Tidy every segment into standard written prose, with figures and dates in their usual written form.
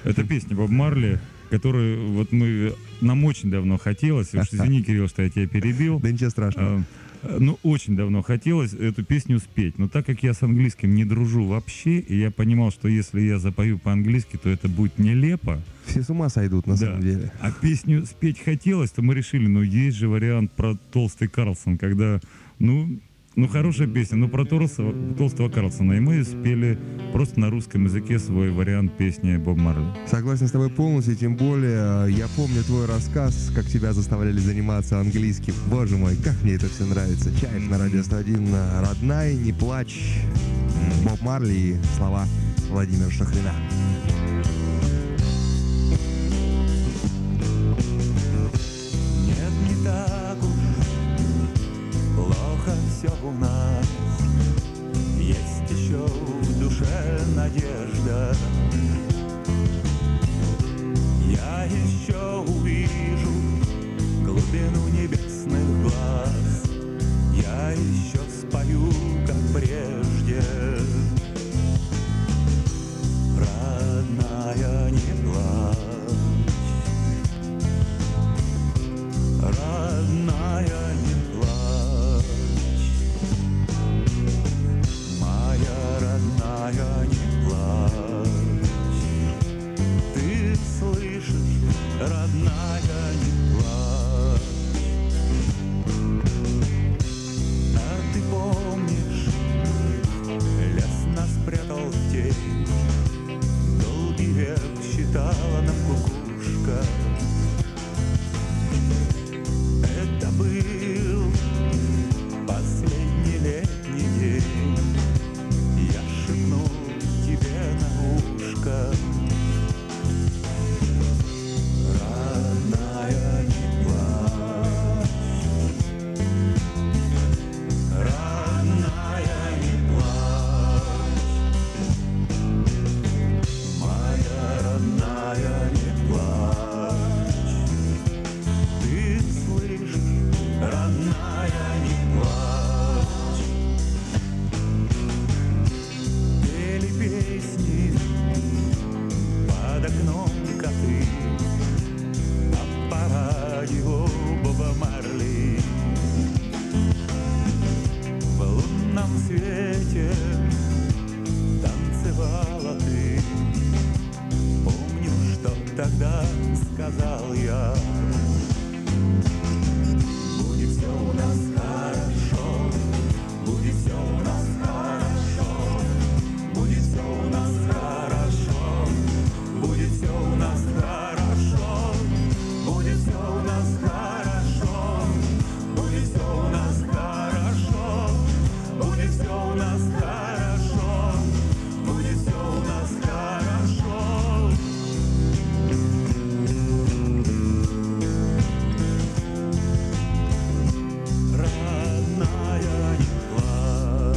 Это песня Боб Марли, которую вот нам очень давно хотелось. Уж извини, Кирилл, что я тебя перебил. Да ничего страшного. Очень давно хотелось эту песню спеть. Но так как я с английским не дружу вообще, и я понимал, что если я запою по-английски, то это будет нелепо. Все с ума сойдут, на самом деле. А песню спеть хотелось, то мы решили, есть же вариант про Толстый Карлсон, когда, хорошая песня, но про Толстого Карлсона. И мы спели просто на русском языке свой вариант песни Боб Марли. Согласен с тобой полностью, тем более я помню твой рассказ, как тебя заставляли заниматься английским. Боже мой, как мне это все нравится. Чаев на радио 101, родная, не плачь. Боб Марли и слова Владимира Шахрина. Нет, не так уж плохо все у нас. Есть еще в душе надежда. Я еще увижу глубину небесных глаз. Я еще спою, как прежде. Родная, не плачь. Родная, не плачь. Моя родная, не плачь. Ты слышишь, родная, не плачь. А ты помнишь, лес нас прятал в тень. Долгий век считала нам кукушка. Это был последний летний день. Я шепнул тебе на ушко. Родная, не плачь. Родная, не плачь. Моя родная, не плачь. Ты слышишь, родная, не плачь. Пели песни под окном коты, а по радио Боба Марли. В лунном свете танцевала ты. Помню, что тогда сказал я. Будет все у нас хорошо, будет все у нас хорошо, будет все у нас хорошо, будет все у нас хорошо, будет все у нас хорошо, будет все у нас хорошо, будет все у нас хорошо, будет все у нас хорошо. Родная, не плачь.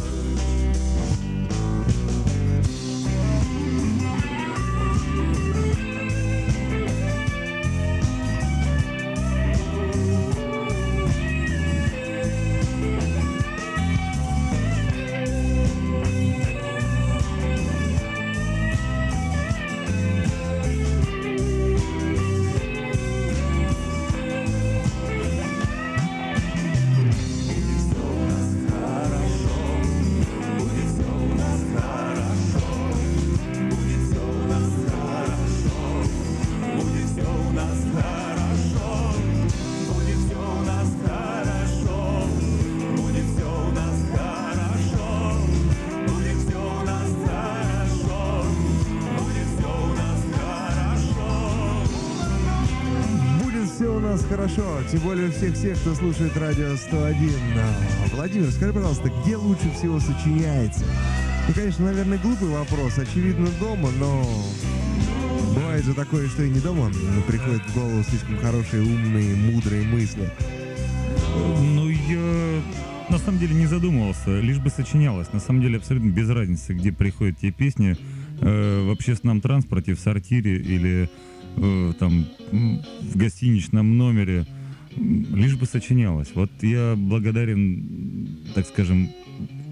Хорошо, тем более всех, кто слушает радио 101. Владимир, скажи, пожалуйста, где лучше всего сочиняется? Конечно, наверное, глупый вопрос, очевидно, дома, но бывает же такое, что и не дома, но приходят в голову слишком хорошие, умные, мудрые мысли. Я на самом деле не задумывался, лишь бы сочинялось. На самом деле абсолютно без разницы, где приходят те песни, в общественном транспорте, в сортире или там в гостиничном номере, лишь бы сочинялось. Вот я благодарен, так скажем,